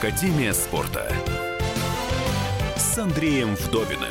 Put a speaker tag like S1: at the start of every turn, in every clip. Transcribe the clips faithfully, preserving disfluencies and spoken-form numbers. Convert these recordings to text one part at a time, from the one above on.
S1: Академия спорта с Андреем Вдовиным.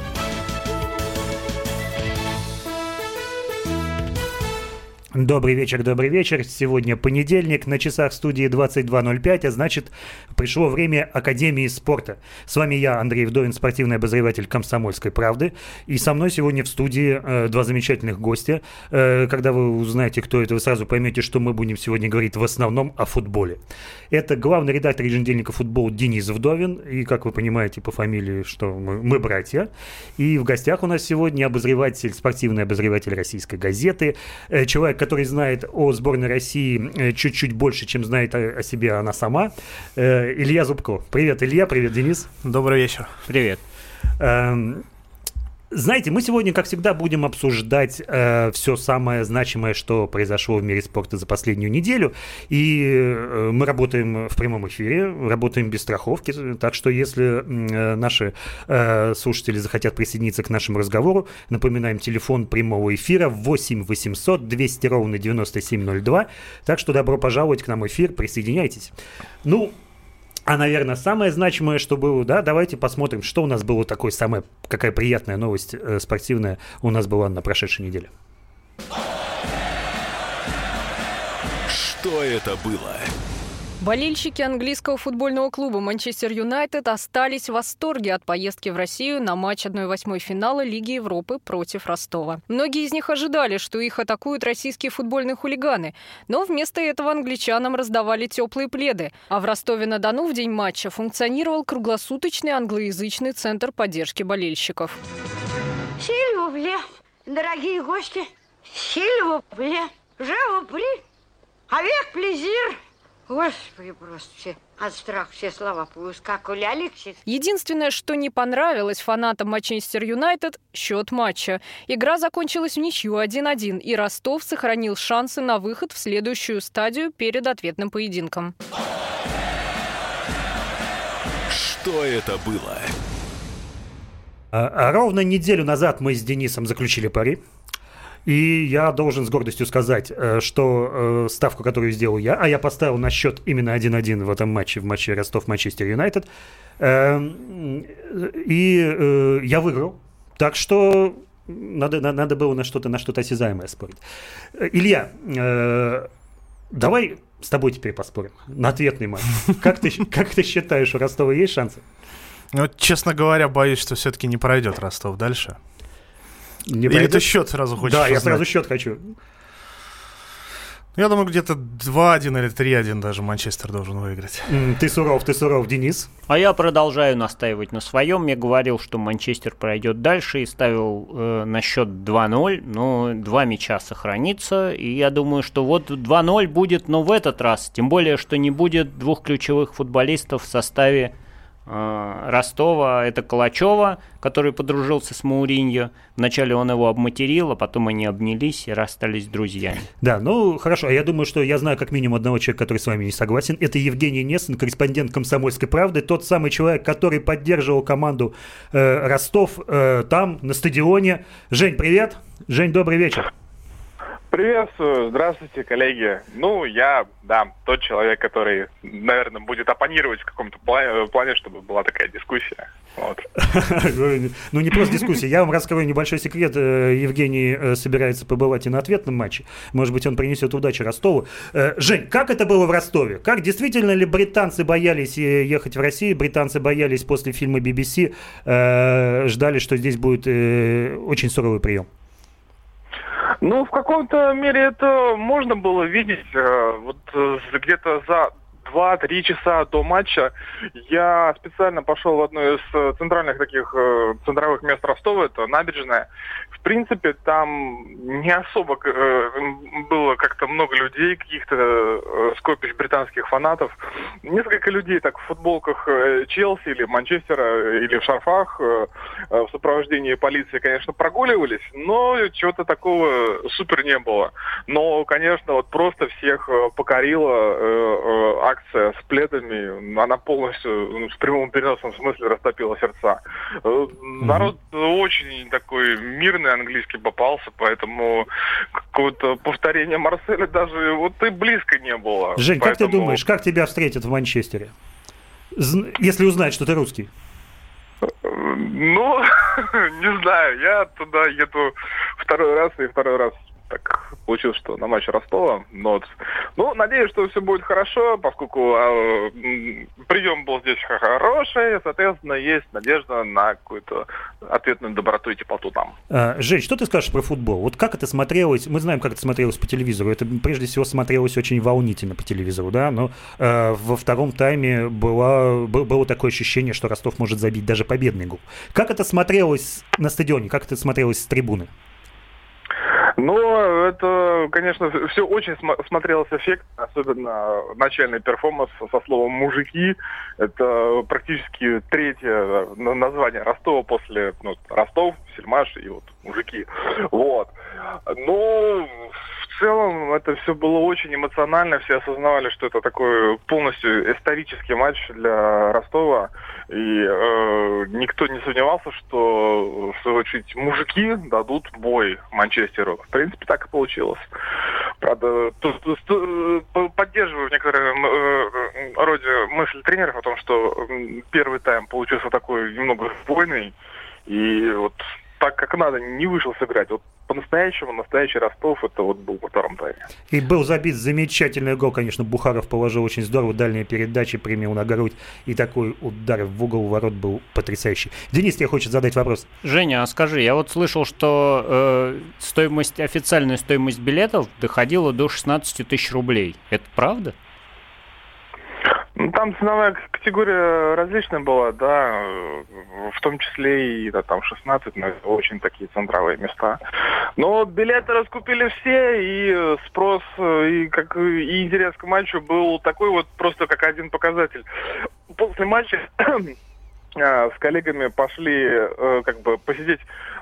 S2: Добрый вечер, добрый вечер. Сегодня понедельник, на часах студии двадцать два ноль пять, а значит, пришло время Академии спорта. С вами я, Андрей Вдовин, спортивный обозреватель «Комсомольской правды». И со мной сегодня в студии э, два замечательных гостя. Э, когда вы узнаете, кто это, вы сразу поймете, что мы будем сегодня говорить в основном о футболе. Это главный редактор еженедельника «Футбол» Денис Вдовин. И, как вы понимаете по фамилии, что мы, мы братья. И в гостях у нас сегодня обозреватель, спортивный обозреватель «Российской газеты», э, человек, который знает о сборной России чуть-чуть больше, чем знает о, о себе она сама. Э, Илья Зубко. Привет, Илья. Привет, Денис.
S3: Добрый вечер.
S4: Привет.
S2: Эм, знаете, мы сегодня, как всегда, будем обсуждать э, все самое значимое, что произошло в мире спорта за последнюю неделю. И э, мы работаем в прямом эфире, работаем без страховки. Так что, если э, наши э, слушатели захотят присоединиться к нашему разговору, напоминаем, телефон прямого эфира восемь восемьсот двести ровно девяносто семь ноль два. Так что добро пожаловать к нам в эфир, присоединяйтесь. Ну, а, наверное, самое значимое, что было, да, давайте посмотрим, что у нас было такое самое, какая приятная новость э, спортивная у нас была на прошедшей неделе.
S1: Что это было?
S5: Болельщики английского футбольного клуба «Манчестер Юнайтед» остались в восторге от поездки в Россию на матч одна восьмая финала Лиги Европы против Ростова. Многие из них ожидали, что их атакуют российские футбольные хулиганы, но вместо этого англичанам раздавали теплые пледы. А в Ростове-на-Дону в день матча функционировал круглосуточный англоязычный центр поддержки болельщиков.
S6: Сильвубле, дорогие гости, сильвубле, живопри, авек плезир. Господи, просто все от страха все слова поускакали. Алексис.
S5: Единственное, что не понравилось фанатам Манчестер Юнайтед – счет матча. Игра закончилась в ничью один один, и Ростов сохранил шансы на выход в следующую стадию перед ответным поединком.
S1: Что это было?
S2: А, а ровно неделю назад мы с Денисом заключили пари. И я должен с гордостью сказать, что ставку, которую сделал я, а я поставил на счет именно один один в этом матче, в матче Ростов-Манчестер Юнайтед, и я выиграл. Так что надо, надо было на что-то, на что-то осязаемое спорить. Илья, давай с тобой теперь поспорим на ответный матч. Как ты, как ты считаешь, у Ростова есть шансы?
S3: Ну, честно говоря, боюсь, что все-таки не пройдет Ростов дальше.
S2: Не
S3: Или
S2: пройдет?
S3: ты счет сразу хочешь
S2: Да,
S3: узнать?
S2: я сразу счет хочу.
S3: Я думаю, где-то два один или три один даже Манчестер должен выиграть.
S2: М, Ты суров, ты суров, Денис.
S4: А я продолжаю настаивать на своем. Я говорил, что Манчестер пройдет дальше и ставил э, на счет два ноль, но два мяча сохранится. И я думаю, что вот два ноль будет, но в этот раз. Тем более, что не будет двух ключевых футболистов в составе Ростова. Это Калачева, который подружился с Мауриньо. Вначале он его обматерил, а потом они обнялись и расстались друзьями.
S2: Да, ну хорошо. Я думаю, что я знаю как минимум одного человека, который с вами не согласен. Это Евгений Несин, корреспондент «Комсомольской правды». Тот самый человек, который поддерживал команду э, Ростов э, там, на стадионе. Жень, привет. Жень, добрый вечер.
S7: Приветствую, здравствуйте, коллеги. Ну, я, да, тот человек, который, наверное, будет оппонировать в каком-то плане, плане, чтобы была такая дискуссия. Вот.
S2: Ну, не просто дискуссия. Я вам раскрою небольшой секрет. Евгений собирается побывать и на ответном матче. Может быть, он принесет удачи Ростову. Жень, как это было в Ростове? Как действительно ли британцы боялись ехать в Россию? Британцы боялись после фильма би би си, ждали, что здесь будет очень суровый прием?
S7: Ну, в каком-то мере это можно было видеть. Вот где-то за два-три часа до матча я специально пошел в одно из центральных таких центровых мест Ростова, это набережная. В принципе, там не особо э, было как-то много людей, каких-то э, скопищ британских фанатов. Несколько людей так в футболках э, Челси или Манчестера, или в шарфах э, в сопровождении полиции, конечно, прогуливались, но чего-то такого супер не было. Но, конечно, вот просто всех покорила э, э, акция с пледами. Она полностью, ну, в прямом переносном смысле растопила сердца. Э, народ очень такой мирный, английский попался, поэтому какого-то повторения Марселя даже вот и близко не было.
S2: Жень,
S7: поэтому...
S2: как ты думаешь, как тебя встретят в Манчестере? Если узнать, что ты русский.
S7: Ну, не знаю, я туда еду второй раз, и второй раз так получилось, что на матче Ростова. Но, ну, надеюсь, что все будет хорошо, поскольку а, прием был здесь хороший, соответственно, есть надежда на какую-то ответную доброту и теплоту там.
S2: А, Жень, что ты скажешь про футбол? Вот как это смотрелось? Мы знаем, как это смотрелось по телевизору. Это, прежде всего, смотрелось очень волнительно по телевизору, да? Но э, во втором тайме было, было такое ощущение, что Ростов может забить даже победный гол. Как это смотрелось на стадионе? Как это смотрелось с трибуны?
S7: Ну, это, конечно, все очень см- смотрелось эффектно, особенно начальный перформанс со словом «мужики». Это практически третье название Ростова после ну, Ростов, Сельмаш и вот «мужики». Вот. Но в целом это все было очень эмоционально, все осознавали, что это такой полностью исторический матч для Ростова. И э, никто не сомневался, что, в свою очередь, мужики дадут бой Манчестеру. В принципе, так и получилось. Правда, тут, тут, тут поддерживаю в некотором э, роде мысль тренеров о том, что первый тайм получился такой немного спойный. И вот так, как надо, не вышел сыграть. Вот по-настоящему, настоящий Ростов, это вот был во втором тайме.
S2: И был забит замечательный гол, конечно, Бухаров положил очень здорово, дальняя передача, принял на грудь, и такой удар в угол ворот был потрясающий. Денис тебе хочет задать вопрос.
S4: Женя, а скажи, я вот слышал, что э, стоимость, официальная стоимость билетов доходила до шестнадцать тысяч рублей. Это правда?
S7: Ну, там ценовая категория различная была, да, в том числе и да, там шестнадцать, но очень такие центровые места. Но билеты раскупили все, и спрос, и, как, и интерес к матчу был такой вот просто как один показатель. После матча с коллегами пошли как бы посидеть,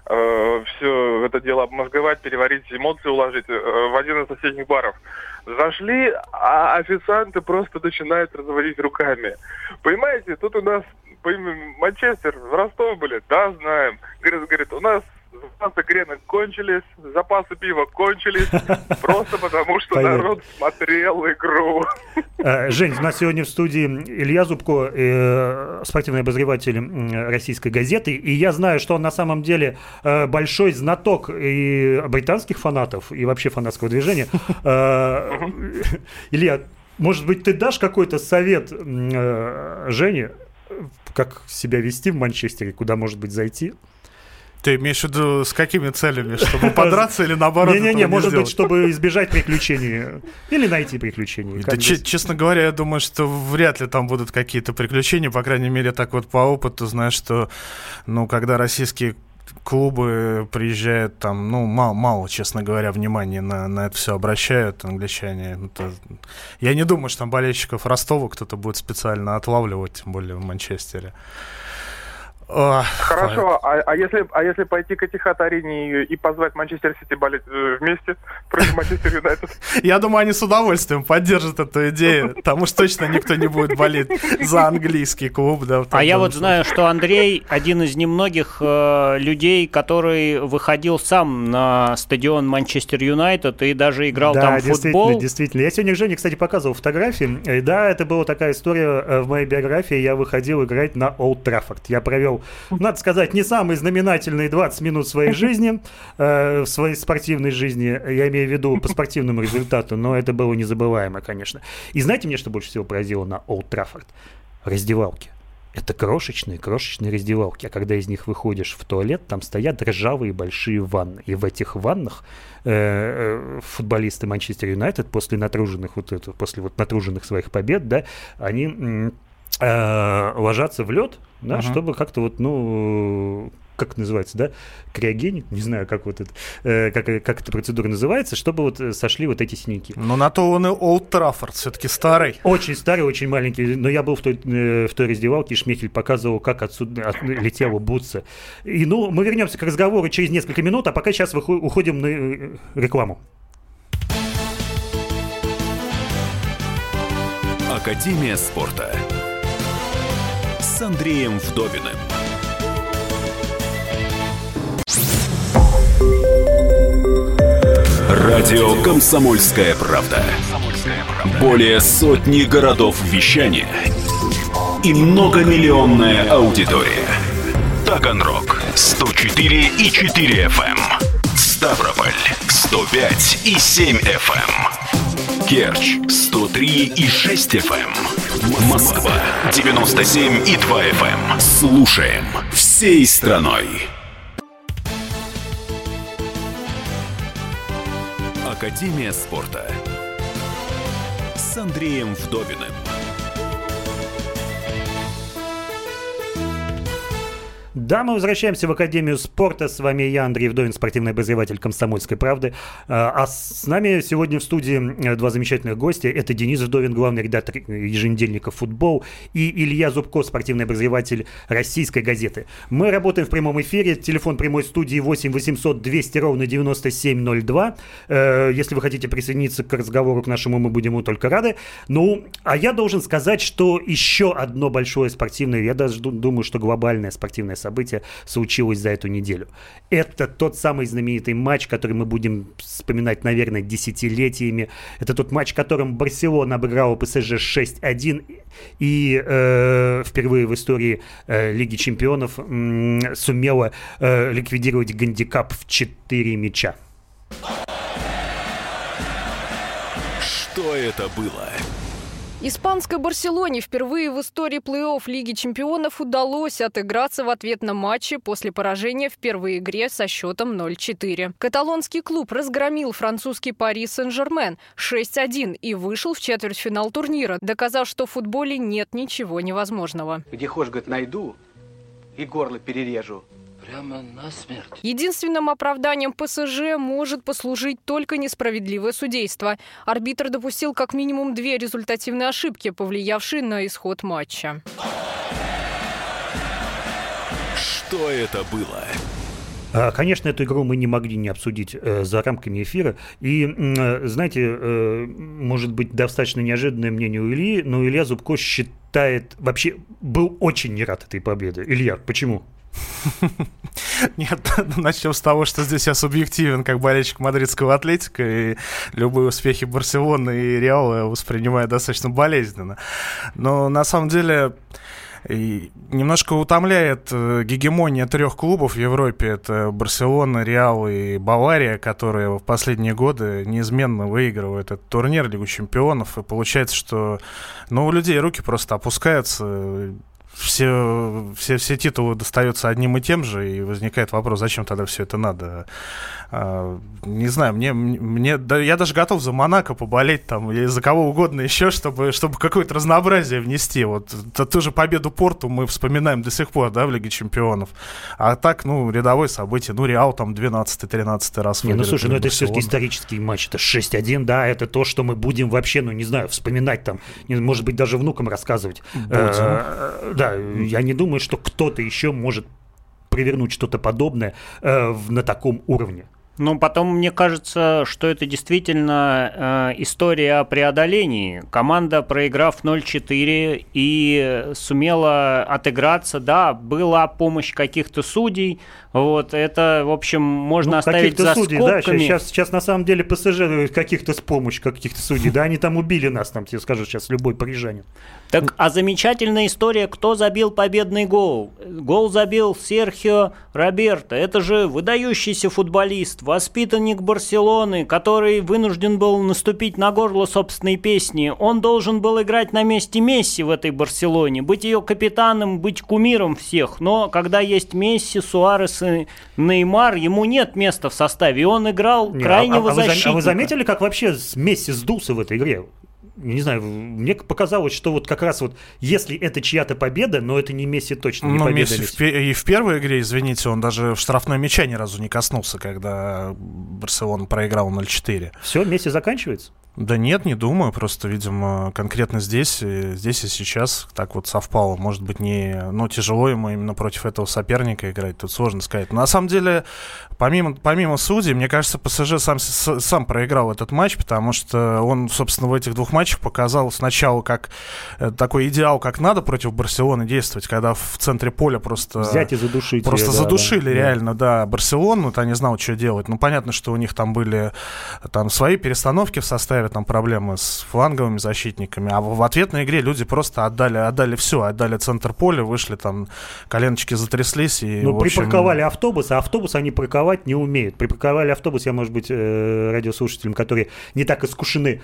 S7: все это дело обмозговать, переварить, эмоции уложить в один из соседних баров. Зашли, а официанты просто начинают разводить руками. Понимаете, тут у нас Манчестер, в Ростов были, да, знаем. Говорит, говорит, у нас запасы гренок кончились, запасы пива кончились, просто потому что народ смотрел игру.
S2: Жень, у нас сегодня в студии Илья Зубко, э, спортивный обозреватель «Российской газеты», и я знаю, что он на самом деле э, большой знаток и британских фанатов, и вообще фанатского движения. Э, Илья, может быть, ты дашь какой-то совет э, Жене, как себя вести в Манчестере, куда, может быть, зайти?
S3: Ты имеешь в виду с какими целями? Чтобы подраться или наоборот?
S2: Не-не-не, может быть, чтобы избежать приключений. Или найти приключения.
S3: Да, ч- честно говоря, я думаю, что вряд ли там будут какие-то приключения. По крайней мере, так вот по опыту, знаешь, что, ну, когда российские клубы приезжают, там, ну, мало, мало, честно говоря, внимания на, на это все обращают англичане. Это... Я не думаю, что там болельщиков Ростова кто-то будет специально отлавливать, тем более в Манчестере. О,
S7: Хорошо, а, а, если, а если пойти к Этихад-арене и, и позвать Манчестер Сити болеть э, вместе против Манчестер Юнайтед?
S3: Я думаю, они с удовольствием поддержат эту идею, потому что точно никто не будет болеть за английский клуб. Да,
S4: а я вот знаю, что Андрей один из немногих э, людей, который выходил сам на стадион Манчестер Юнайтед и даже играл
S2: да,
S4: там в футбол.
S2: Да, действительно. Я сегодня Жене, кстати, показывал фотографии. И да, это была такая история в моей биографии. Я выходил играть на Олд Траффорд. Я провел, надо сказать, не самые знаменательные двадцать минут своей жизни, э, в своей спортивной жизни, я имею в виду по спортивному результату, но это было незабываемо, конечно. И знаете, мне что больше всего поразило на Олд Траффорд? Раздевалки. Это крошечные, крошечные раздевалки, а когда из них выходишь в туалет, там стоят ржавые большие ванны. И в этих ваннах э, футболисты Манчестер Юнайтед после натруженных вот это, после вот натруженных своих побед, да, они э, ложатся в лед, да, uh-huh. чтобы как-то вот, ну, как это называется, да, криогеник, не знаю, как вот это, э, как, как эта процедура называется, чтобы вот сошли вот эти синяки.
S3: Ну, на то он и Олд Траффорд, все-таки старый.
S2: Очень старый, очень маленький, но я был в той, э, в той раздевалке, и Шмехель показывал, как отсюда от, летела бутса. И, ну, мы вернемся к разговору через несколько минут, а пока сейчас выход, уходим на э, рекламу.
S1: Академия спорта с Андреем Вдовиным. Радио «Комсомольская правда». Более сотни городов вещания и многомиллионная аудитория. Таганрог сто четыре и четыре эф эм, Ставрополь сто пять и семь эф эм, Керчь сто три и шесть эф эм, Москва девяносто семь и два эф эм. Слушаем всей страной. Академия спорта с Андреем Вдовиным.
S2: Да, мы возвращаемся в Академию спорта. С вами я, Андрей Вдовин, спортивный обозреватель «Комсомольской правды». А с нами сегодня в студии два замечательных гостя. Это Денис Вдовин, главный редактор еженедельника «Футбол», и Илья Зубко, спортивный обозреватель «Российской газеты». Мы работаем в прямом эфире. Телефон прямой студии восемь восемьсот двести ровно девяносто семь ноль два. Если вы хотите присоединиться к разговору к нашему, мы будем ему только рады. Ну, а я должен сказать, что еще одно большое спортивное, я даже думаю, что глобальное спортивное событие случилось за эту неделю. Это тот самый знаменитый матч, который мы будем вспоминать, наверное, десятилетиями. Это тот матч, в котором Барселона обыграла ПСЖ шесть один и э, впервые в истории э, Лиги чемпионов э, сумела э, ликвидировать гандикап в четыре мяча.
S1: Что это было?
S5: Испанской «Барселоне» впервые в истории плей-офф Лиги чемпионов удалось отыграться в ответном матче после поражения в первой игре со счетом ноль четыре. Каталонский клуб разгромил французский «Пари Сен-Жермен» шесть один и вышел в четвертьфинал турнира, доказав, что в футболе нет ничего невозможного.
S8: Где хошь, говорит, найду и горло перережу. Прямо насмерть.
S5: Единственным оправданием ПСЖ может послужить только несправедливое судейство. Арбитр допустил как минимум две результативные ошибки, повлиявшие на исход матча.
S1: Что это было?
S2: Конечно, эту игру мы не могли не обсудить э, за рамками эфира. И, э, знаете, э, может быть, достаточно неожиданное мнение у Ильи, но Илья Зубко считает, вообще был очень не рад этой победе. Илья, почему?
S3: Нет, начнем с того, что здесь я субъективен как болельщик мадридского Атлетико, и любые успехи Барселоны и Реала я воспринимаю достаточно болезненно. Но на самом деле и немножко утомляет гегемония трех клубов в Европе. Это Барселона, Реал и Бавария, которые в последние годы неизменно выигрывают этот турнир, Лигу чемпионов. И получается, что ну, у людей руки просто опускаются. Все, все, все титулы достаются одним и тем же, и возникает вопрос, зачем тогда все это надо? А, не знаю, мне, мне да, я даже готов за Монако поболеть там, или за кого угодно еще, чтобы, чтобы какое-то разнообразие внести. Вот ту же победу Порту мы вспоминаем до сих пор, да, в Лиге чемпионов. А так, ну, рядовое событие. Ну, Реал там двенадцатый-тринадцатый раз выиграет.
S2: Не, ну, слушай, ну это все-таки исторический матч. Это шесть один, да, это то, что мы будем вообще, ну, не знаю, вспоминать там, может быть, даже внукам рассказывать. Да, я не думаю, что кто-то еще может провернуть что-то подобное э, на таком уровне.
S4: Ну, потом, мне кажется, что это действительно э, история о преодолении. Команда, проиграв ноль четыре, и сумела отыграться. Да, была помощь каких-то судей. Вот, это, в общем, можно ну, оставить за судей, скобками.
S2: Да, сейчас, сейчас на самом деле ПСЖ каких-то с помощью каких-то судей. Да, они там убили нас, там, тебе скажу сейчас, любой парижанин.
S4: Так, а замечательная история, кто забил победный гол? Гол забил Серхио Роберто. Это же выдающийся футболист, воспитанник Барселоны, который вынужден был наступить на горло собственной песни. Он должен был играть на месте Месси в этой Барселоне, быть ее капитаном, быть кумиром всех. Но когда есть Месси, Суарес и Неймар, ему нет места в составе. И он играл не, крайнего
S2: а, а,
S4: защитника.
S2: А вы заметили, как вообще Месси сдулся в этой игре? Не знаю, мне показалось, что вот как раз вот, если это чья-то победа, но это не Месси точно, не
S3: но
S2: победа
S3: Месси. В, и в первой игре, извините, он даже в штрафной мяча ни разу не коснулся, когда Барселона проиграл ноль четыре.
S2: Все, Месси заканчивается?
S3: Да нет, не думаю, просто, видимо, конкретно здесь, здесь и сейчас так вот совпало. Может быть, не, ну, тяжело ему именно против этого соперника играть, тут сложно сказать. Но на самом деле, помимо, помимо судей, мне кажется, ПСЖ сам, сам проиграл этот матч, потому что он, собственно, в этих двух матчах показал сначала как такой идеал, как надо против Барселоны действовать, когда в центре поля просто...
S2: Взять и задушить.
S3: Просто
S2: ее,
S3: задушили
S2: да,
S3: реально, да, Барселону, вот они знали, что делать. Ну, понятно, что у них там были там свои перестановки в составе возникали там проблемы с фланговыми защитниками, а в ответной игре люди просто отдали, отдали все, отдали центр поля, вышли там, коленочки затряслись. И,
S2: ну,
S3: в общем...
S2: припарковали автобус, а автобус они парковать не умеют. Припарковали автобус, я, может быть, радиослушателям, которые не так искушены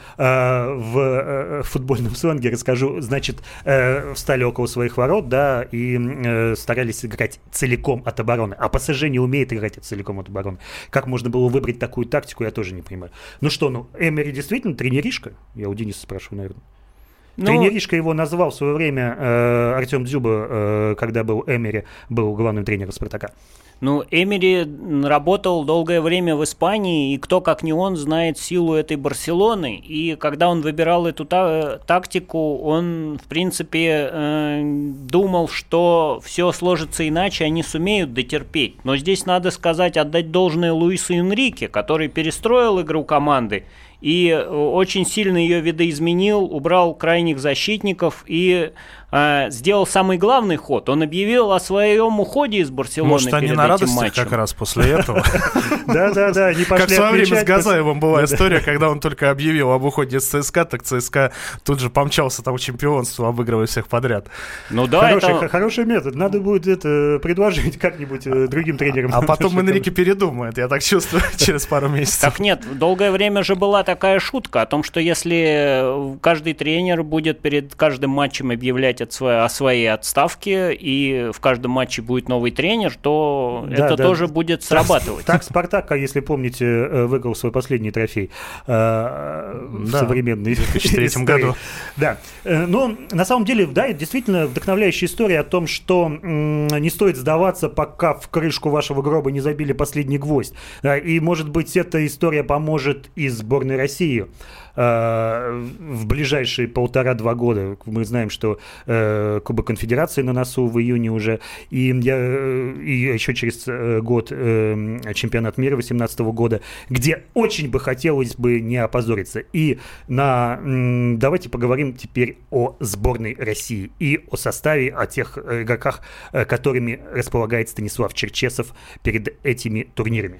S2: в футбольном сленге, расскажу. Значит, встали около своих ворот, да, и старались играть целиком от обороны. А ПСЖ не умеет играть целиком от обороны. Как можно было выбрать такую тактику, я тоже не понимаю. Ну что, ну, Эмери действительно тренеришка? Я у Дениса спрашиваю, наверное. Ну, тренеришка его назвал в свое время э, Артем Дзюба, э, когда был Эмери, был главным тренером «Спартака».
S4: Ну, Эмери работал долгое время в Испании, и кто, как не он, знает силу этой Барселоны. И когда он выбирал эту та- тактику, он, в принципе, э, думал, что все сложится иначе, они сумеют дотерпеть. Но здесь надо сказать, отдать должное Луису Энрике, который перестроил игру команды и очень сильно ее видоизменил, убрал крайних защитников и э, сделал самый главный ход. Он объявил о своем уходе из Барселоны.
S3: Может,
S4: перед
S3: они
S4: этим
S3: на радостях
S4: матчем.
S3: Как раз после этого.
S2: Да-да-да, не пошли.
S3: Как в свое время с Газаевым была история, когда он только объявил об уходе из ЦСКА, так ЦСКА тут же помчался там чемпионство, обыгрывая всех подряд.
S4: Ну да,
S2: хороший,
S4: это...
S2: хороший метод. Надо будет это предложить как-нибудь другим тренерам.
S3: А потом Энрике передумает, я так чувствую, через пару месяцев.
S4: Так нет, долгое время же была такая шутка о том, что если каждый тренер будет перед каждым матчем объявлять от своей, о своей отставке, и в каждом матче будет новый тренер, то да, это да. тоже будет срабатывать.
S2: Так, так Спартак, если помните, выиграл свой последний трофей э, в да, современной
S3: в две тысячи третьем году.
S2: Да. Но на самом деле, да, это действительно вдохновляющая история о том, что м- не стоит сдаваться, пока в крышку вашего гроба не забили последний гвоздь. И, может быть, эта история поможет и сборной России в ближайшие полтора-два года. Мы знаем, что э, Кубок Конфедерации на носу в июне уже, и, я, и еще через год э, чемпионат мира две тысячи восемнадцатого года, где очень бы хотелось бы не опозориться. И на, м, давайте поговорим теперь о сборной России и о составе, о тех игроках, которыми располагает Станислав Черчесов перед этими турнирами.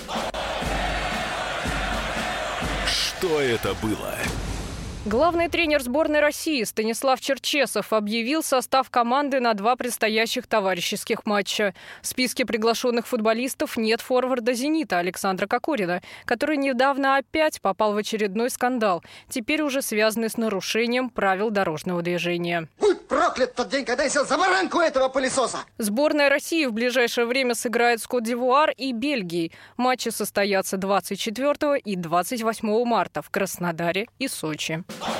S1: Что это было?
S5: Главный тренер сборной России Станислав Черчесов объявил состав команды на два предстоящих товарищеских матча. В списке приглашенных футболистов нет форварда «Зенита» Александра Кокорина, который недавно опять попал в очередной скандал, теперь уже связанный с нарушением правил дорожного движения.
S9: Будь проклят тот день, когда я сел за баранку этого пылесоса!
S5: Сборная России в ближайшее время сыграет с Кот-д'Ивуар и Бельгией. Матчи состоятся двадцать четвёртого и двадцать восьмого марта в Краснодаре и Сочи.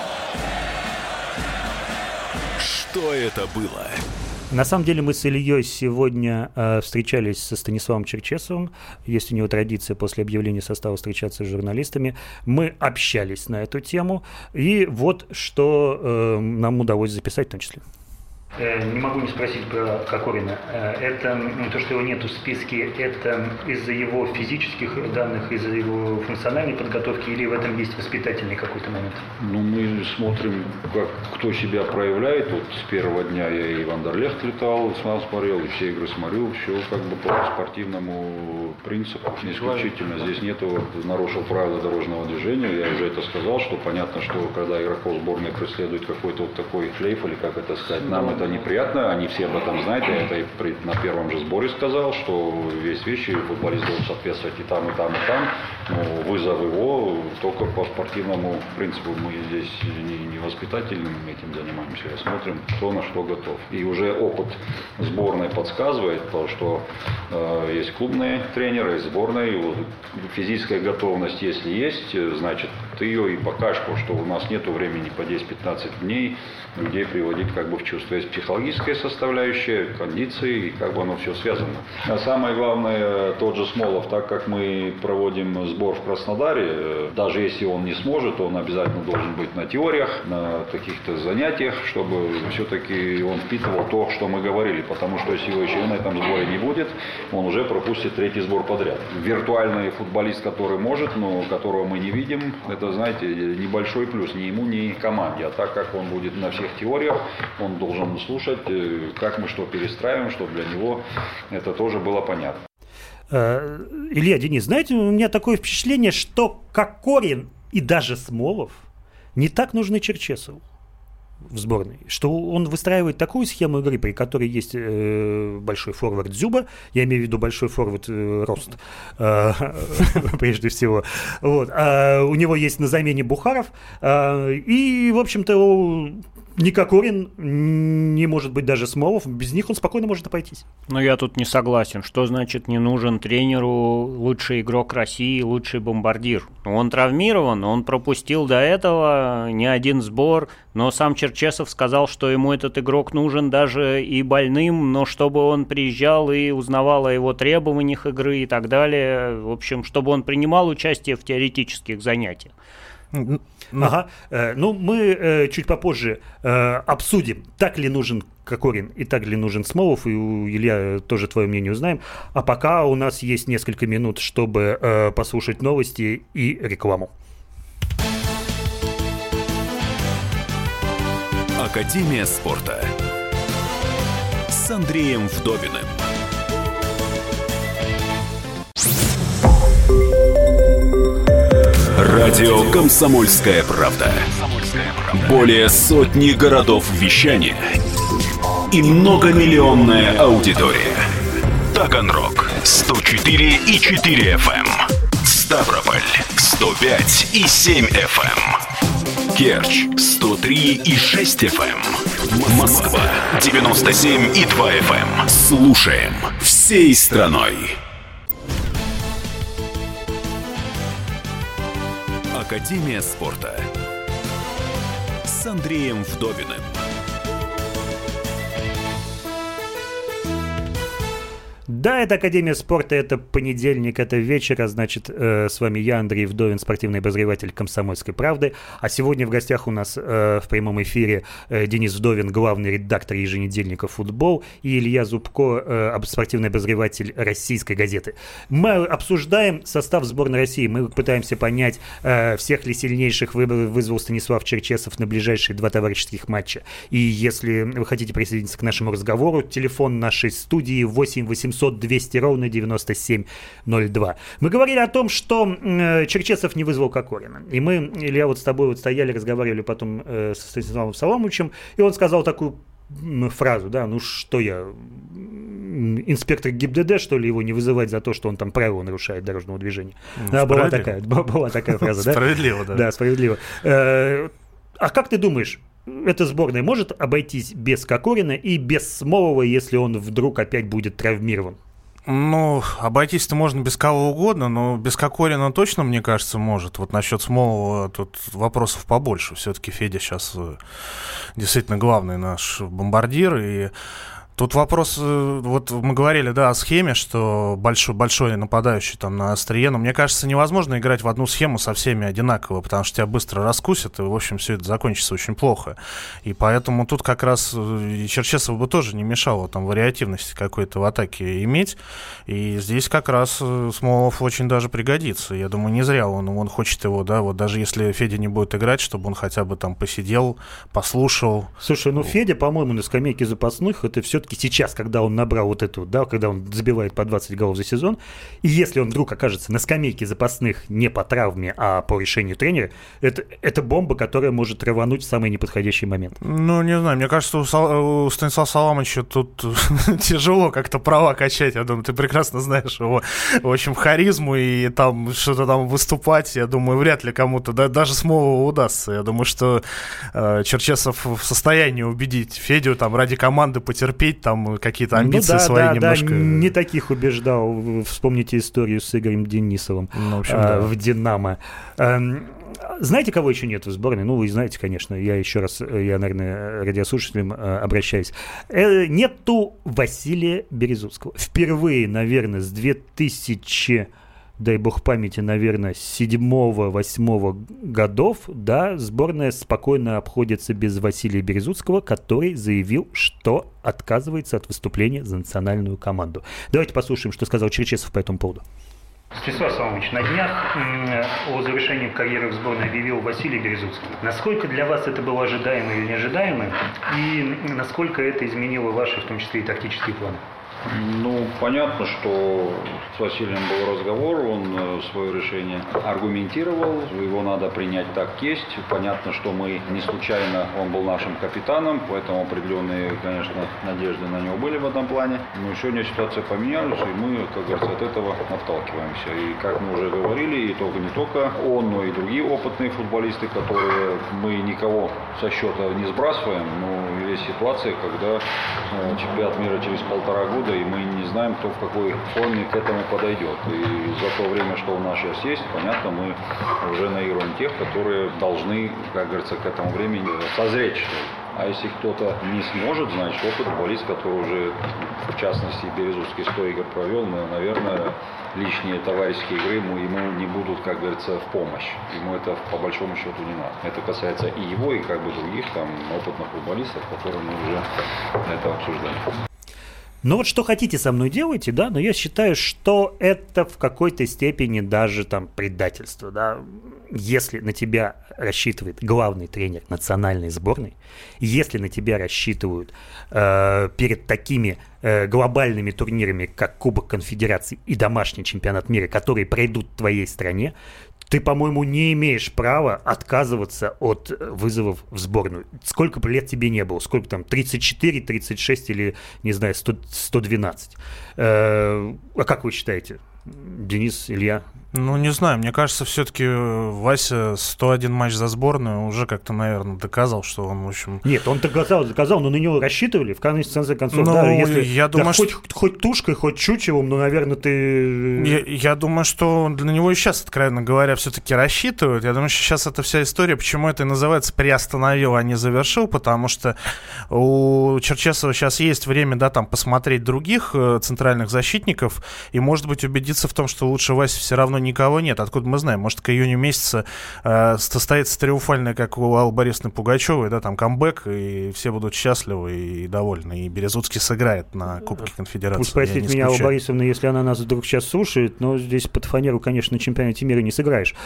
S1: Что это было?
S2: На самом деле мы с Ильей сегодня э, встречались со Станиславом Черчесовым. Есть у него традиция после объявления состава встречаться с журналистами. Мы общались на эту тему. И вот что э, нам удалось записать в том числе. Не могу не спросить про Кокорина. Это то, что его нет в списке, это из-за его физических данных, из-за его функциональной подготовки, или в этом есть воспитательный какой-то момент?
S10: Ну, мы смотрим, как кто себя проявляет. Вот с первого дня я и в Андерлехт летал, сам смотрел, и все игры смотрю, все как бы по спортивному принципу. Исключительно здесь нету, нарушил правила дорожного движения. Я уже это сказал, что понятно, что когда игроков сборной преследует какой-то вот такой шлейф, или как это сказать, нам это неприятно, они все об этом знают, я это и при, на первом же сборе сказал, что весь вещи футболист должен соответствовать и там, и там, и там, но вызов его только по спортивному принципу, мы здесь не, не воспитательным этим занимаемся, а смотрим, кто на что готов. И уже опыт сборной подсказывает, то, что э, есть клубные тренеры, есть сборная, физическая готовность, если есть, значит, ты ее и покажешь, потому что у нас нет времени по десять-пятнадцать дней людей приводить как бы в чувство. Есть психологическая составляющая, кондиции, и как бы оно все связано. А самое главное, тот же Смолов, так как мы проводим сбор в Краснодаре, даже если он не сможет, он обязательно должен быть на теориях, на каких-то занятиях, чтобы все-таки он впитывал то, что мы говорили, потому что если его еще на этом сборе не будет, он уже пропустит третий сбор подряд. Виртуальный футболист, который может, но которого мы не видим, это, знаете, небольшой плюс ни ему, ни команде. А так как он будет на всех теориях, он должен слушать, как мы что перестраиваем, чтобы для него это тоже было понятно.
S2: Илья, Денис, знаете, у меня такое впечатление, что Кокорин и даже Смолов не так нужны Черчесову в сборной, что он выстраивает такую схему игры, при которой есть э, большой форвард Дзюба, я имею в виду большой форвард э, Рост, э, прежде всего. Вот. А у него есть на замене Бухаров, э, и, в общем-то, ни Кокорин, не может быть даже Смолов, без них он спокойно может обойтись.
S4: Но я тут не согласен. Что значит не нужен тренеру лучший игрок России, лучший бомбардир? Он травмирован, он пропустил до этого не один сбор, но сам Черчесов сказал, что ему этот игрок нужен даже и больным, но чтобы он приезжал и узнавал о его требованиях игры и так далее. В общем, чтобы он принимал участие в теоретических занятиях.
S2: Ну, ага. э, ну, мы э, чуть попозже э, обсудим, так ли нужен Кокорин и так ли нужен Смолов, и у Илья тоже твое мнение узнаем. А пока у нас есть несколько минут, чтобы э, послушать новости и рекламу.
S1: Академия спорта с Андреем Вдовиным. Радио «Комсомольская правда». Более сотни городов вещания и многомиллионная аудитория. Таганрог сто четыре и четыре эф эм, Ставрополь сто пять и семь эф эм, Керчь сто три и шесть эф эм, Москва девяносто семь и два эф эм. Слушаем всей страной. Академия спорта с Андреем Вдовиным.
S2: Да, это Академия спорта, это понедельник, это вечер, а значит, э, с вами я, Андрей Вдовин, спортивный обозреватель «Комсомольской правды». А сегодня в гостях у нас э, в прямом эфире э, Денис Вдовин, главный редактор еженедельника «Футбол», и Илья Зубко, э, спортивный обозреватель «Российской газеты». Мы обсуждаем состав сборной России, мы пытаемся понять, э, всех ли сильнейших вызвал Станислав Черчесов на ближайшие два товарищеских матча. И если вы хотите присоединиться к нашему разговору, телефон нашей студии восемь восемьсот двести ровно девяносто семь ноль два. Мы говорили о том, что э, Черчесов не вызвал Кокорина. И мы, Илья, вот с тобой вот стояли, разговаривали потом э, со Станиславом Соломовичем, и он сказал такую м, фразу, да, ну что я, инспектор ГИБДД, что ли, его не вызывать за то, что он там правила нарушает дорожного движения. Ну, да, была такая, была такая фраза, да?
S3: Справедливо, да.
S2: Да, справедливо. А как ты думаешь, эта сборная может обойтись без Кокорина и без Смолова, если он вдруг опять будет травмирован?
S3: Ну, обойтись-то можно без кого угодно, но без Кокорина точно, мне кажется, может. Вот насчет Смолова тут вопросов побольше. Все-таки Федя сейчас действительно главный наш бомбардир, и тут вопрос, вот мы говорили, да, о схеме, что большой, большой нападающий там на острие, но мне кажется, невозможно играть в одну схему со всеми одинаково, потому что тебя быстро раскусят, и, в общем, все это закончится очень плохо. И поэтому тут как раз и Черчесов бы тоже не мешало там вариативности какой-то в атаке иметь, и здесь как раз Смолов очень даже пригодится. Я думаю, не зря он, он хочет его, да, вот даже если Федя не будет играть, чтобы он хотя бы там посидел, послушал.
S2: Слушай, ну Федя, по-моему, на скамейке запасных, это все сейчас, когда он набрал вот эту, да, когда он забивает по двадцать голов за сезон, и если он вдруг окажется на скамейке запасных не по травме, а по решению тренера, это, это бомба, которая может рвануть в самый неподходящий момент.
S3: Ну, не знаю, мне кажется, у, Сал- у Станислава Соломовича тут тяжело как-то права качать, я думаю, ты прекрасно знаешь его, в общем, харизму и там что-то там выступать, я думаю, вряд ли кому-то, да, даже Смолову удастся. Я думаю, что э, Черчесов в состоянии убедить Федю там ради команды потерпеть, там какие-то амбиции ну, да,
S2: свои
S3: да, немножко.
S2: Да, не таких убеждал. Вспомните историю с Игорем Денисовым ну, в, общем, а, да. в «Динамо». А, знаете, кого еще нет в сборной? Ну, вы знаете, конечно. Я еще раз, я, наверное, радиослушателям а, обращаюсь. Э, нету Василия Березутского. Впервые, наверное, с две тысячи... дай бог памяти, наверное, седьмого-восьмого годов, да, сборная спокойно обходится без Василия Березутского, который заявил, что отказывается от выступления за национальную команду. Давайте послушаем, что сказал Черчесов по этому поводу. Станислав Соломович, на днях о завершении карьеры в сборной объявил Василий Березутский. Насколько для вас это было ожидаемо или неожидаемо, и насколько это изменило ваши, в том числе и тактические планы?
S10: Ну, понятно, что с Василием был разговор, он свое решение аргументировал, его надо принять так есть. Понятно, что мы не случайно, он был нашим капитаном, поэтому определенные, конечно, надежды на него были в этом плане. Но сегодня ситуация поменялась, и мы, как говорится, от этого отталкиваемся. И как мы уже говорили, и только не только он, но и другие опытные футболисты, которые мы никого со счета не сбрасываем, но есть ситуация, когда э, чемпионат мира через полтора года, и мы не знаем, кто в какой форме к этому подойдет. И за то время, что у нас сейчас есть, понятно, мы уже наиграем тех, которые должны, как говорится, к этому времени созреть, что ли. А если кто-то не сможет, значит, опыт футболист, который уже, в частности, Березутский сто игр провел, наверное, лишние товарищеские игры ему, ему не будут, как говорится, в помощь. Ему это по большому счету не надо. Это касается и его, и как бы других там опытных футболистов, которые мы уже это обсуждали.
S2: Ну вот что хотите со мной делайте, да, но я считаю, что это в какой-то степени даже там предательство, да. Если на тебя рассчитывает главный тренер национальной сборной, если на тебя рассчитывают э, перед такими э, глобальными турнирами, как Кубок Конфедераций и домашний чемпионат мира, которые пройдут в твоей стране, ты, по-моему, не имеешь права отказываться от вызовов в сборную. Сколько бы лет тебе не было, сколько там, тридцать четыре, тридцать шесть или, не знаю, сто, сто двенадцать. Э, а как вы считаете, Денис, Илья?
S3: Ну, не знаю, мне кажется, все-таки Вася сто один матч за сборную уже как-то, наверное, доказал, что он, в общем...
S2: Нет, он доказал, доказал, но на него рассчитывали, в конце концов,
S3: ну,
S2: да, если
S3: я
S2: да,
S3: думаю,
S2: хоть,
S3: что...
S2: хоть тушкой, хоть чучелом, но, наверное, ты...
S3: Я, я думаю, что для него и сейчас, откровенно говоря, все-таки рассчитывают. Я думаю, что сейчас эта вся история, почему это и называется приостановил, а не завершил, потому что у Черчесова сейчас есть время, да, там, посмотреть других э, центральных защитников и, может быть, убедиться в том, что лучше Васи все равно никого нет. Откуда мы знаем? Может, к июню месяца э, состоится триумфальное, как у Аллы Борисовны Пугачевой, да, там камбэк, и все будут счастливы и довольны. И Березутский сыграет на Кубке Конфедерации.
S2: Пусть спросить меня, Алла Борисовна, если она нас вдруг сейчас слушает, но здесь под фанеру, конечно, на чемпионате мира не сыграешь.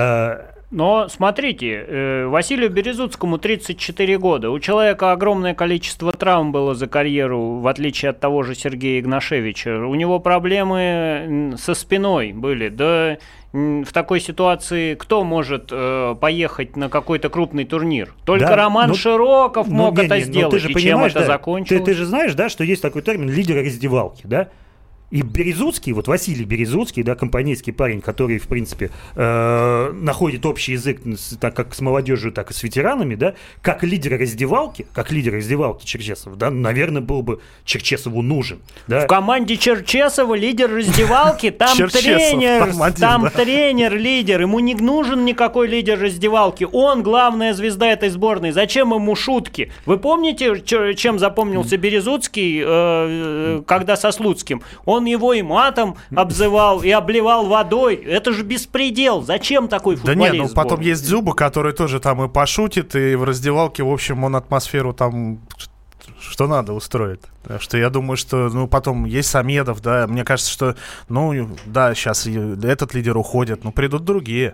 S4: Но смотрите, Василию Березутскому тридцать четыре года. У человека огромное количество травм было за карьеру, в отличие от того же Сергея Игнашевича. У него проблемы со спиной были. Да в такой ситуации кто может э, поехать на какой-то крупный турнир? Только да, Роман ну, Широков ну, мог не, это не, сделать. Ты же и чем это да, закончилось?
S2: Ты, ты же знаешь, да, что есть такой термин «лидер раздевалки», да? И Березутский, вот Василий Березутский, да, компанейский парень, который, в принципе, э, находит общий язык так как с молодежью, так и с ветеранами, да, как лидер раздевалки, как лидер раздевалки Черчесова, да, наверное, был бы Черчесову нужен. Да.
S4: В команде Черчесова лидер раздевалки, там тренер, там тренер, лидер, ему не нужен никакой лидер раздевалки, он главная звезда этой сборной, зачем ему шутки? Вы помните, чем запомнился Березутский, э, когда со Слуцким? Он Он его и матом обзывал, и обливал водой. Это же беспредел. Зачем такой футболист?
S3: Да нет, ну потом есть Дзюба, который тоже там и пошутит, и в раздевалке, в общем, он атмосферу там что надо устроит. Так что я думаю, что, ну, потом есть Самедов, да, мне кажется, что, ну, да, сейчас этот лидер уходит, но придут другие.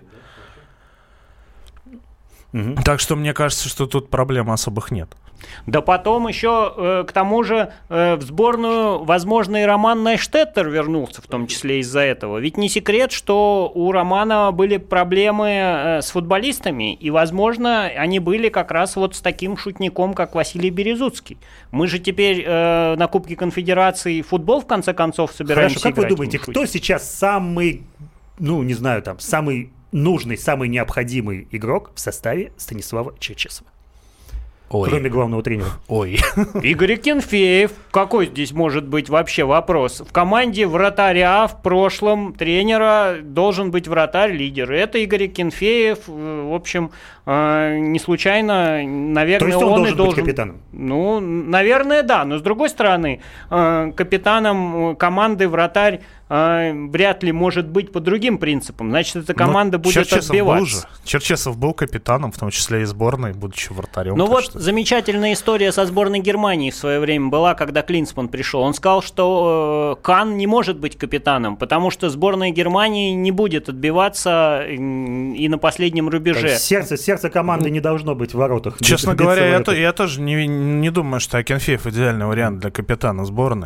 S3: Угу. Так что мне кажется, что тут проблем особых нет.
S4: Да потом еще, э, к тому же, э, в сборную, возможно, и Роман Найштеттер вернулся, в том числе из-за этого. Ведь не секрет, что у Романа были проблемы э, с футболистами, и, возможно, они были как раз вот с таким шутником, как Василий Березутский. Мы же теперь э, на Кубке Конфедерации футбол, в конце концов, собираемся
S2: Хорошо, как
S4: играть.
S2: Вы думаете, кто сейчас самый, ну, не знаю, там, самый нужный, самый необходимый игрок в составе Станислава Черчесова? Ой. Кроме главного тренера.
S3: Ой.
S4: Игорь Акинфеев. Какой здесь может быть вообще вопрос? В команде вратаря в прошлом тренера должен быть вратарь-лидер. Это Игорь Акинфеев. В общем, не случайно, наверное,
S2: То есть он,
S4: он
S2: должен
S4: и должен
S2: быть капитаном?
S4: Ну, наверное, да. Но с другой стороны, капитаном команды вратарь вряд ли может быть по другим принципам. Значит, эта команда Но будет
S3: Черчесов
S4: отбиваться.
S3: Был же. Черчесов был капитаном, в том числе и сборной, будучи вратарем.
S4: Ну вот
S3: что...
S4: замечательная история со сборной Германии в свое время была, когда Клинсман пришел. Он сказал, что э, Кан не может быть капитаном, потому что сборная Германии не будет отбиваться и на последнем рубеже.
S2: Сердце, сердце команды не должно быть в воротах.
S3: Честно говоря, я, то, я тоже не, не думаю, что Акинфеев идеальный вариант для капитана сборной.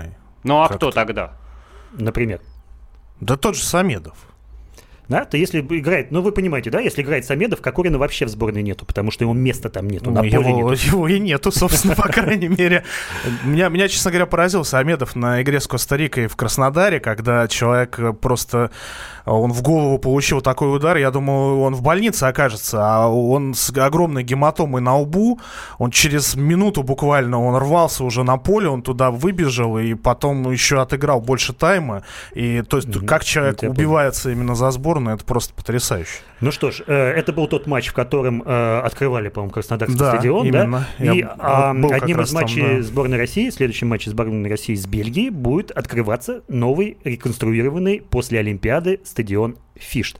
S4: Ну а
S3: Как-то.
S4: кто тогда?
S2: Например.
S3: Да тот же Самедов.
S2: Да, то если играет, ну вы понимаете, да, если играет Самедов, Кокорина вообще в сборной нету, потому что ему места там нету,
S3: Ну,
S2: на поле
S3: его,
S2: нету.
S3: его и нету, собственно, по крайней мере. Меня, меня, честно говоря, поразил Самедов на игре с Коста-Рикой в Краснодаре, когда человек просто, он в голову получил такой удар, я думал, он в больнице окажется, а он с огромной гематомой на лбу, он через минуту буквально, он рвался уже на поле, он туда выбежал и потом еще отыграл больше тайма, и то есть mm-hmm. как человек
S2: это
S3: убивается именно за сборную, это просто потрясающе.
S2: Ну что ж, э, это был тот матч, в котором э, открывали, по-моему, Краснодарский
S3: да,
S2: стадион,
S3: именно.
S2: да? И
S3: Я
S2: а, одним из
S3: там,
S2: матчей
S3: да.
S2: сборной России, следующим матчем сборной России с Бельгией, будет открываться новый, реконструированный после Олимпиады стадион Фишт.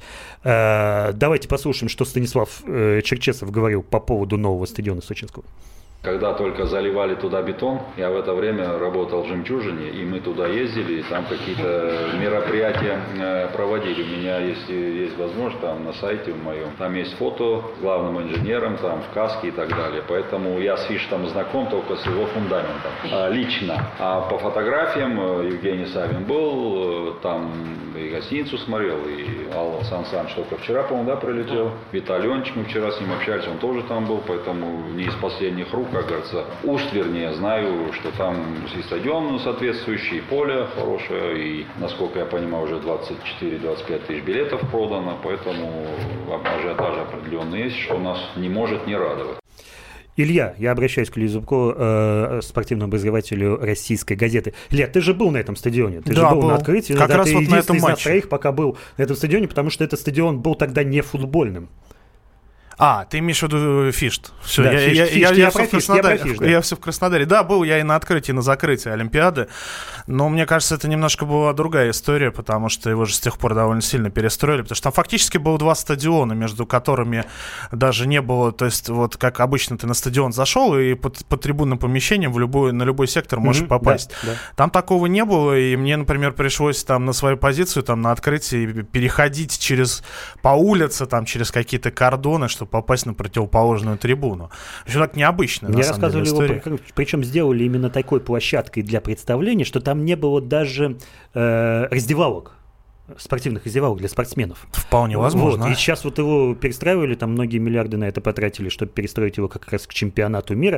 S2: Э, давайте послушаем, что Станислав э, Черчесов говорил по поводу нового стадиона сочинского.
S10: Когда только заливали туда бетон, я в это время работал в «Жемчужине», и мы туда ездили, и там какие-то мероприятия проводили. У меня есть, есть возможность там на сайте в моем, там есть фото с главным инженером, там в каске и так далее. Поэтому я с Фиштом знаком только с его фундаментом, лично. А по фотографиям Евгений Савин был, там и гостиницу смотрел, и Алла Сан Саныч только вчера, по-моему, да, прилетел. Виталий Леонидович, мы вчера с ним общались, он тоже там был, поэтому не из последних рук, как говорится. Уж вернее, знаю, что там и стадион соответствующий, и поле хорошее, и, насколько я понимаю, уже двадцать четыре - двадцать пять тысяч билетов продано, поэтому ажиотаж определенный есть, что нас не может не радовать.
S2: Илья, я обращаюсь к Илье Зубко, э, спортивному обозревателю «Российской газеты». Илья, ты же был на этом стадионе, ты
S3: да,
S2: же был,
S3: был.
S2: на открытии.
S3: Как
S2: да,
S3: раз
S2: ты
S3: вот на этом
S2: из
S3: матче.
S2: нас троих пока был на этом стадионе, потому что этот стадион был тогда не футбольным.
S3: А, ты имеешь в виду Фишт. Все,
S2: да,
S3: я,
S2: Фишт,
S3: я,
S2: Фишт,
S3: я,
S2: я,
S3: я,
S2: я
S3: все в
S2: Фишт,
S3: Краснодаре.
S2: я, Фишт,
S3: я
S2: да.
S3: все в Краснодаре. Да, был я и на открытии, и на закрытии Олимпиады. Но мне кажется, это немножко была другая история, потому что его же с тех пор довольно сильно перестроили. Потому что там фактически было два стадиона, между которыми даже не было. То есть, вот как обычно ты на стадион зашел, и под, под трибунным помещением в любой, на любой сектор можешь mm-hmm, попасть. Да, да. Там такого не было, и мне, например, пришлось там на свою позицию, там на открытии переходить через по улице, там через какие-то кордоны, чтобы попасть на противоположную трибуну. Еще так необычно.
S2: Мне
S3: на самом
S2: рассказывали
S3: деле,
S2: его, причем сделали именно такой площадкой для представления, что там не было даже э, раздевалок, спортивных раздевалок для спортсменов.
S3: Вполне возможно.
S2: Вот. И сейчас вот его перестраивали, там многие миллиарды на это потратили, чтобы перестроить его как раз к чемпионату мира.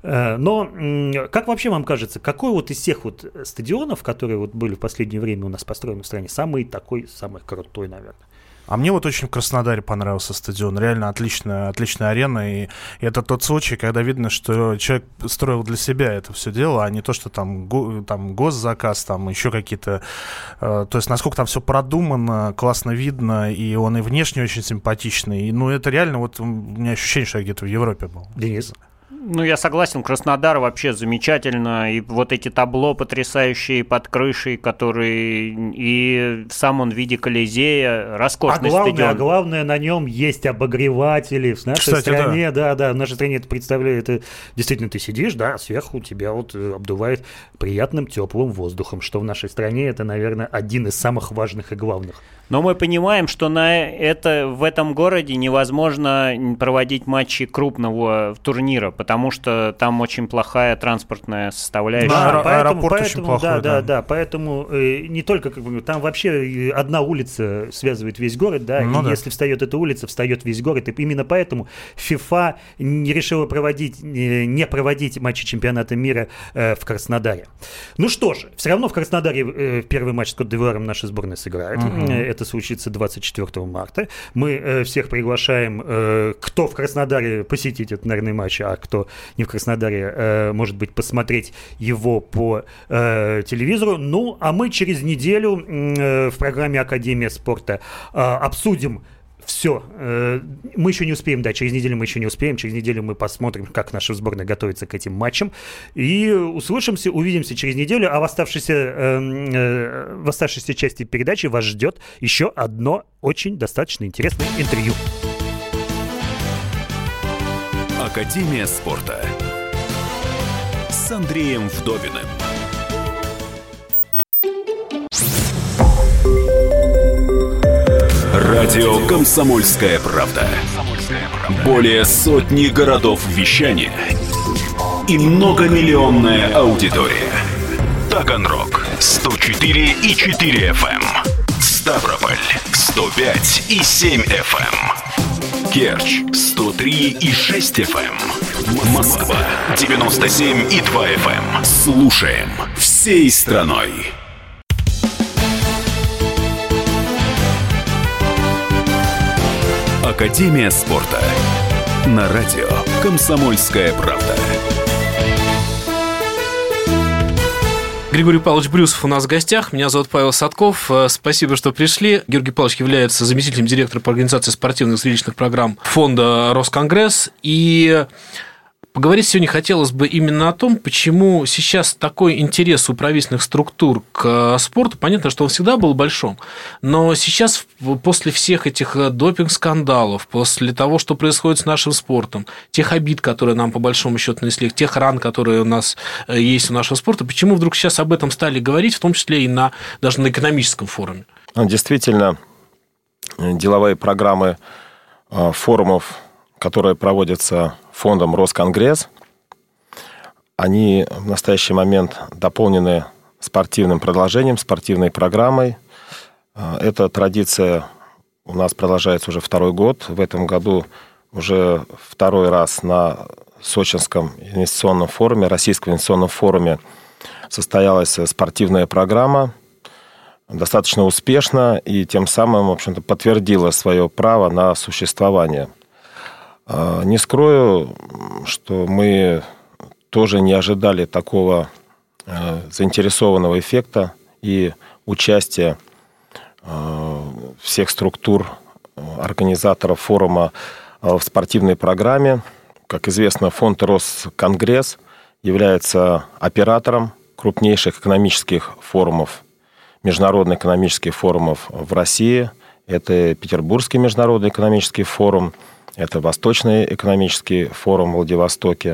S2: Но как вообще вам кажется, какой вот из всех вот стадионов, которые вот были в последнее время у нас построены в стране, самый такой, самый крутой, наверное?
S3: А мне вот очень в Краснодаре понравился стадион. Реально отличная, отличная арена. И это тот случай, когда видно, что человек строил для себя это все дело, а не то, что там, го, там госзаказ, там еще какие-то... Э, то есть насколько там все продумано, классно видно, и он и внешне очень симпатичный. И, ну, это реально, вот у меня ощущение, что я где-то в Европе был.
S2: Денис?
S4: Ну, я согласен, Краснодар вообще замечательно, и вот эти табло потрясающие под крышей, которые и в самом виде Колизея, роскошный
S2: а главное,
S4: стадион.
S2: А главное, на нем есть обогреватели. В нашей
S3: Кстати,
S2: стране,
S3: да.
S2: да, да, в нашей стране это представляет, это действительно ты сидишь, да, сверху тебя вот обдувает приятным теплым воздухом, что в нашей стране это, наверное, один из самых важных и главных.
S4: Но мы понимаем, что на это, в этом городе невозможно проводить матчи крупного турнира, потому что там очень плохая транспортная составляющая.
S2: Да,
S3: а,
S2: поэтому,
S3: аэропорт
S2: поэтому,
S3: очень плохой,
S2: да, да,
S3: да.
S2: да, поэтому э, не только как бы, там вообще одна улица связывает весь город, да,
S3: ну,
S2: и
S3: да.
S2: если встает эта улица, встает весь город, и именно поэтому ФИФА не решила проводить, э, не проводить матчи чемпионата мира э, в Краснодаре. Ну что ж, все равно в Краснодаре э, первый матч с Кот-д'Ивуаром наша сборная сыграет. Uh-huh. Это случится двадцать четвёртого марта. Мы э, всех приглашаем, э, кто в Краснодаре, посетить этот, наверное, матч, а кто не в Краснодаре, э, может быть, посмотреть его по э, телевизору. Ну, а мы через неделю э, в программе «Академия спорта» э, обсудим все. Мы еще не успеем, да, через неделю мы еще не успеем. Через неделю мы посмотрим, как наша сборная готовится к этим матчам. И услышимся, увидимся через неделю. А в оставшейся, э, в оставшейся части передачи вас ждет еще одно очень достаточно интересное интервью.
S1: Академия спорта с Андреем Вдовиным. Радио «Комсомольская правда». Более сотни городов вещания и многомиллионная аудитория. Таганрог сто четыре и четыре эф эм, Ставрополь сто пять и семь эф эм, Керчь сто три и шесть эф эм, Москва девяносто семь и два эф эм. Слушаем всей страной. Академия спорта. На радио «Комсомольская правда».
S11: Григорий Павлович Брюсов у нас в гостях. Меня зовут Павел Садков. Спасибо, что пришли. Георгий Павлович является заместителем директора по организации спортивных зрелищных программ фонда «Росконгресс». И поговорить сегодня хотелось бы именно о том, почему сейчас такой интерес у правительственных структур к спорту. Понятно, что он всегда был большим, но сейчас, после всех этих допинг-скандалов, после того, что происходит с нашим спортом, тех обид, которые нам по большому счету нанесли, тех ран, которые у нас есть у нашего спорта, почему вдруг сейчас об этом стали говорить, в том числе и на, даже на экономическом форуме?
S12: Действительно, деловые программы форумов, которые проводятся фондом «Росконгресс», они в настоящий момент дополнены спортивным продолжением, спортивной программой. Эта традиция у нас продолжается уже второй год. В этом году уже второй раз на Сочинском инвестиционном форуме, Российском инвестиционном форуме состоялась спортивная программа, достаточно успешно, и тем самым, в общем-то, подтвердила свое право на существование. Не скрою, что мы тоже не ожидали такого заинтересованного эффекта и участия всех структур организаторов форума в спортивной программе. Как известно, фонд «Росконгресс» является оператором крупнейших экономических форумов, международных экономических форумов в России. Это Петербургский международный экономический форум, это Восточный экономический форум в Владивостоке,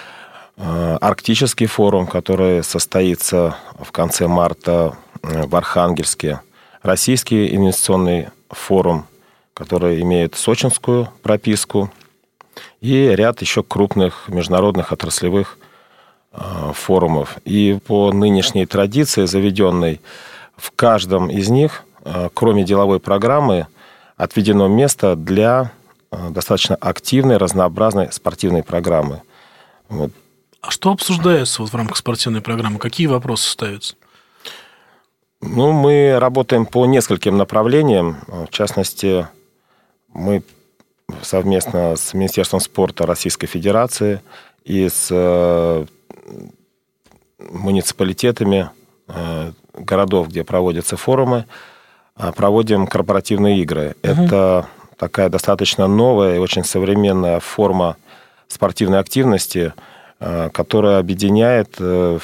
S12: Арктический форум, который состоится в конце марта в Архангельске, Российский инвестиционный форум, который имеет сочинскую прописку, и ряд еще крупных международных отраслевых форумов. И по нынешней традиции, заведенной, в каждом из них, кроме деловой программы, отведено место для достаточно активной, разнообразной спортивной программы. Вот.
S11: А что обсуждается вот в рамках спортивной программы? Какие вопросы ставятся?
S12: Ну, мы работаем по нескольким направлениям. В частности, мы совместно с Министерством спорта Российской Федерации и с муниципалитетами городов, где проводятся форумы, проводим корпоративные игры. Угу. Это такая достаточно новая и очень современная форма спортивной активности, которая объединяет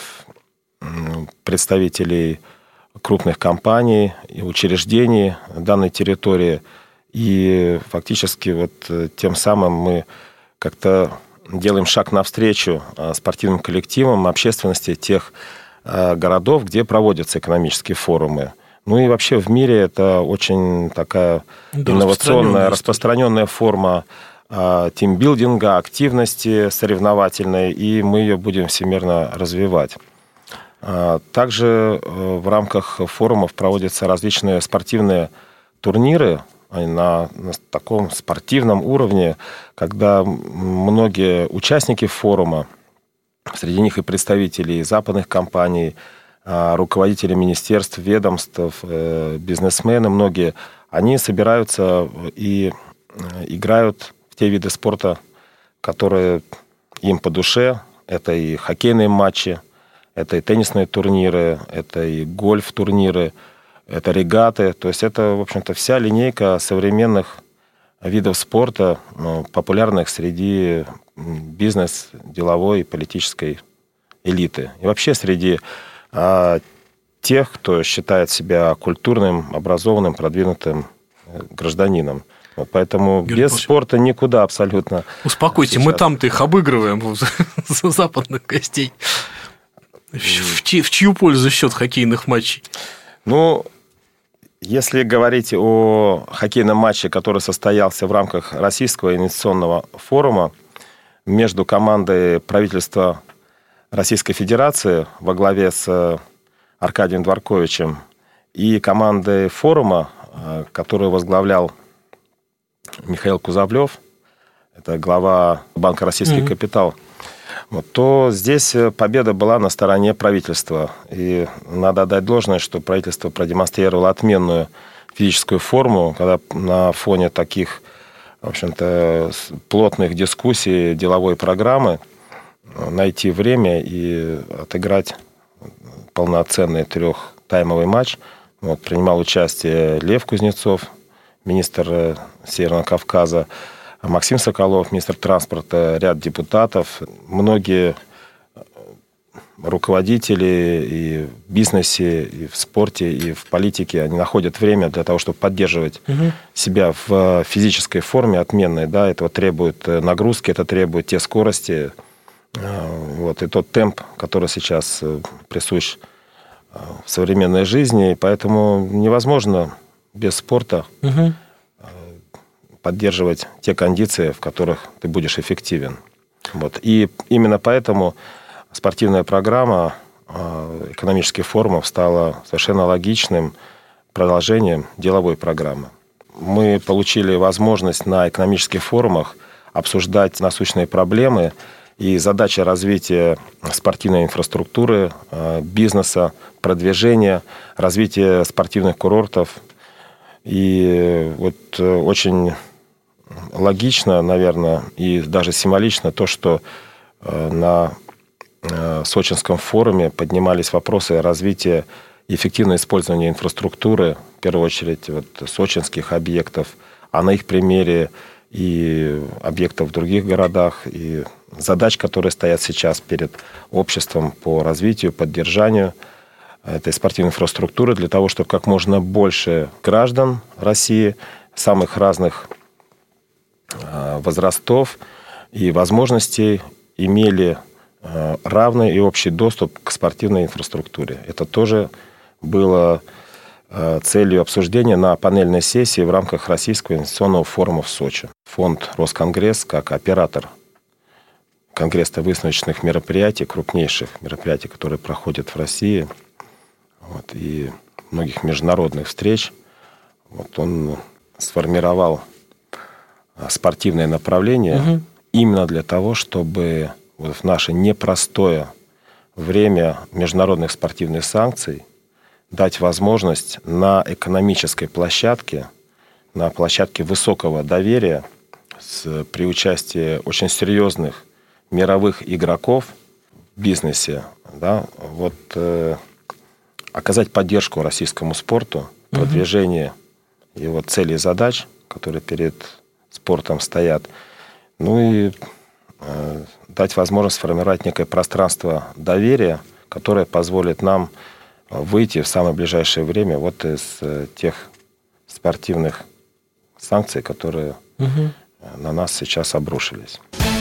S12: представителей крупных компаний и учреждений данной территории. И фактически вот тем самым мы как-то делаем шаг навстречу спортивным коллективам, общественности тех городов, где проводятся экономические форумы. Ну и вообще в мире это очень такая да, инновационная, распространенная форма э, тимбилдинга, активности соревновательной, и мы ее будем всемирно развивать. Э, также э, в рамках форумов проводятся различные спортивные турниры на, на таком спортивном уровне, когда многие участники форума, среди них и представители западных компаний, руководители министерств, ведомств, бизнесмены, многие, они собираются и играют в те виды спорта, которые им по душе. Это и хоккейные матчи, это и теннисные турниры, это и гольф-турниры, это регаты. То есть это, в общем-то, вся линейка современных видов спорта, популярных среди бизнес, деловой и политической элиты. И вообще среди а тех, кто считает себя культурным, образованным, продвинутым гражданином. Вот поэтому Георгий без Павлович, спорта никуда абсолютно.
S11: Успокойте, сейчас. Мы там-то их обыгрываем за западных гостей. В, в чью пользу счет хоккейных матчей?
S12: Ну, если говорить о хоккейном матче, который состоялся в рамках Российского инвестиционного форума между командой правительства Российской Федерации во главе с Аркадием Дворковичем, и командой форума, которую возглавлял Михаил Кузовлев, это глава Банка «Российский mm-hmm. капитал», вот, то здесь победа была на стороне правительства. И надо отдать должное, что правительство продемонстрировало отменную физическую форму, когда на фоне таких, в общем-то, плотных дискуссий, деловой программы найти время и отыграть полноценный трехтаймовый матч. Вот, принимал участие Лев Кузнецов, министр Северного Кавказа, Максим Соколов, министр транспорта, ряд депутатов, многие руководители и в бизнесе, и в спорте, и в политике, они находят время для того, чтобы поддерживать угу. себя в физической форме отменной. Да, этого требует нагрузки, это требует те скорости, вот, и тот темп, который сейчас присущ в современной жизни. И поэтому невозможно без спорта угу. поддерживать те кондиции, в которых ты будешь эффективен. Вот. И именно поэтому спортивная программа экономических форумов стала совершенно логичным продолжением деловой программы. Мы получили возможность на экономических форумах обсуждать насущные проблемы и задачи развития спортивной инфраструктуры, бизнеса, продвижения, развития спортивных курортов. И вот очень логично, наверное, и даже символично то, что на Сочинском форуме поднимались вопросы развития и эффективного использования инфраструктуры, в первую очередь вот, сочинских объектов, а на их примере и объектов в других городах, и задач, которые стоят сейчас перед обществом по развитию, поддержанию этой спортивной инфраструктуры для того, чтобы как можно больше граждан России самых разных возрастов и возможностей имели равный и общий доступ к спортивной инфраструктуре. Это тоже было целью обсуждения на панельной сессии в рамках Российского инвестиционного форума в Сочи. Фонд «Росконгресс» как оператор конгрессно-выставочных мероприятий, крупнейших мероприятий, которые проходят в России, вот, и многих международных встреч, вот, он сформировал спортивное направление угу. именно для того, чтобы вот в наше непростое время международных спортивных санкций дать возможность на экономической площадке, на площадке высокого доверия, с, при участии очень серьезных мировых игроков в бизнесе, да, вот, э, оказать поддержку российскому спорту, продвижение угу. его целей и задач, которые перед спортом стоят, ну и э, дать возможность сформировать некое пространство доверия, которое позволит нам выйти в самое ближайшее время вот из э, тех спортивных санкций, которые угу. на нас сейчас обрушились.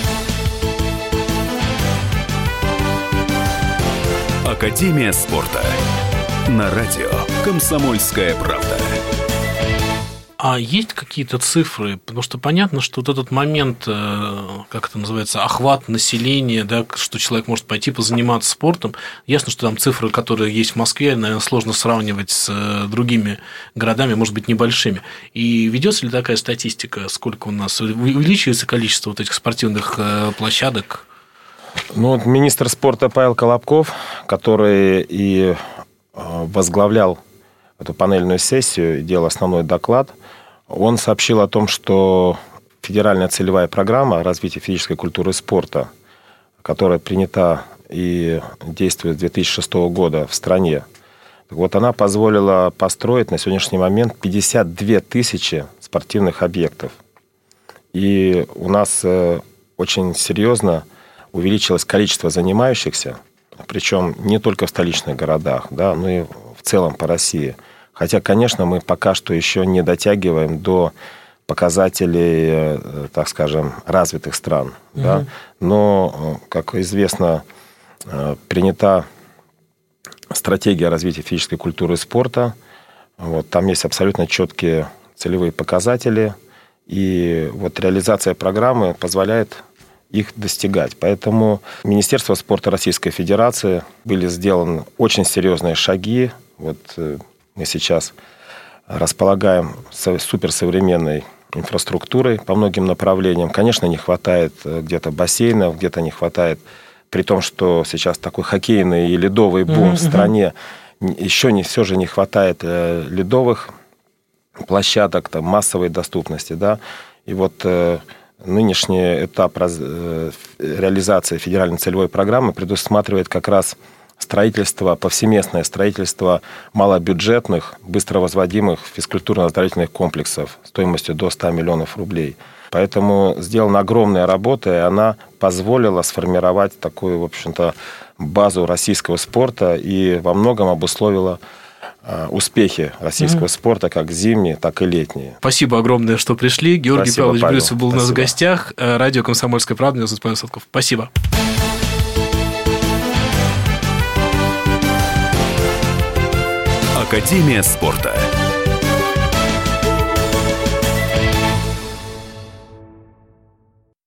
S1: Академия спорта. На радио «Комсомольская правда».
S11: А есть какие-то цифры? Потому что понятно, что вот этот момент, как это называется, охват населения, да, что человек может пойти позаниматься спортом, ясно, что там цифры, которые есть в Москве, наверное, сложно сравнивать с другими городами, может быть, небольшими. И ведется ли такая статистика, сколько у нас увеличивается количество вот этих спортивных площадок?
S12: Ну, вот министр спорта Павел Колобков, который и возглавлял эту панельную сессию и делал основной доклад, он сообщил о том, что федеральная целевая программа развития физической культуры и спорта, которая принята и действует с две тысячи шестого года в стране, вот она позволила построить на сегодняшний момент пятьдесят две тысячи спортивных объектов. И у нас очень серьезно увеличилось количество занимающихся, причем не только в столичных городах, да, но и в целом по России. Хотя, конечно, мы пока что еще не дотягиваем до показателей, так скажем, развитых стран. Mm-hmm. Да? Но, как известно, принята стратегия развития физической культуры и спорта. Вот, там есть абсолютно четкие целевые показатели. И вот реализация программы позволяет их достигать. Поэтому Министерство спорта Российской Федерации были сделаны очень серьезные шаги. Вот мы сейчас располагаем суперсовременной инфраструктурой по многим направлениям. Конечно, не хватает где-то бассейнов, где-то не хватает, при том, что сейчас такой хоккейный и ледовый бум mm-hmm. в стране, еще не, все же не хватает ледовых площадок, там, массовой доступности. Да? И вот э, нынешний этап раз, э, реализации федеральной целевой программы предусматривает как раз строительство, повсеместное строительство малобюджетных, быстро возводимых физкультурно-оздоровительных комплексов стоимостью до ста миллионов рублей. Поэтому сделана огромная работа, и она позволила сформировать такую, в общем-то, базу российского спорта и во многом обусловила э, успехи российского mm-hmm. спорта, как зимние, так и летние.
S11: Спасибо огромное, что пришли. Георгий Спасибо, Павлович
S12: Павел.
S11: Брюсов был
S12: Спасибо.
S11: у нас в гостях. Радио «Комсомольская правда». Меня зовут Павел Садков. Спасибо.
S1: Академия спорта.